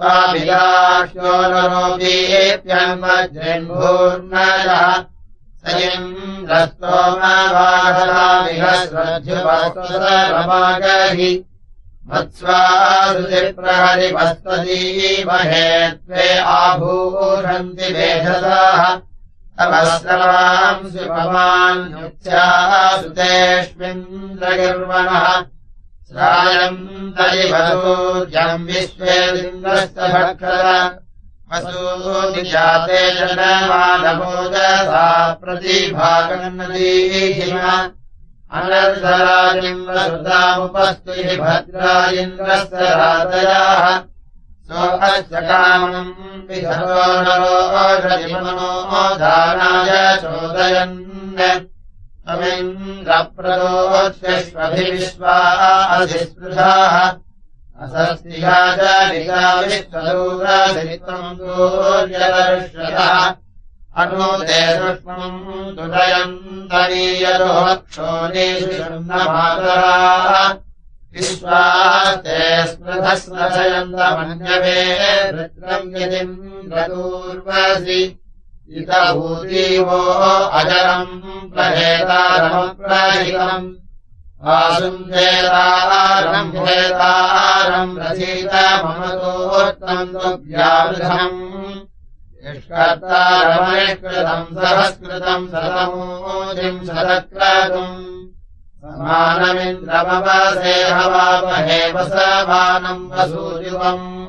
स्वाभिलाष्यो नरोपीत्यन्वज्रन्भूर्णयः स इन्द्रस्तोमवाहलामिह श्रद्ध्युपस्तुतरमागहि मत्स्वासुतिप्रहरिवस्तदीमहे त्वे आभूषन्ति वेधसाः तवस्रवांसि पवान्युच्चासुतेष्विन्द्रगिर्वणः श्रायम् तरिवसूर्यम् विश्वेदिन्द्रस्तभक्षर वसूनिजाते जनमानभोजसा प्रतिभागन्नदीहिम अनर्धराजिम् वसुतामुपस्तुः भद्रा इन्द्रस्य रातयाः सो अस्य कामम् विधतो नरोषधिमनो दानाय चोदयन् तमिन्द्रप्रदोष्यश्वभिविश्वा अधिस्पृशाः असस्तिहा च निजाविश्वदूरधरितम् दूर्यदर्शयः अनुते सुष्मम् तुरयन्तनीयरोक्षोणीषुन्नमातराः विश्वास्ते स्मृधस्मृधयन्तमन्यवे वृत्रम् यदिन्द्रदूर्वसि इतभूतीवो अजरम् प्रहेतारमप्रहितम् आसुन्धेतारम् भेतारम् रसितममतोत्तम् तुभ्यावृधम् निष्कर्तारमनिष्कृतम् सहस्कृतम् शतमूर्तिम् शतक्रतुम् समानमिन्द्रमवसे हवामहे वसमानम् वसूयुवम्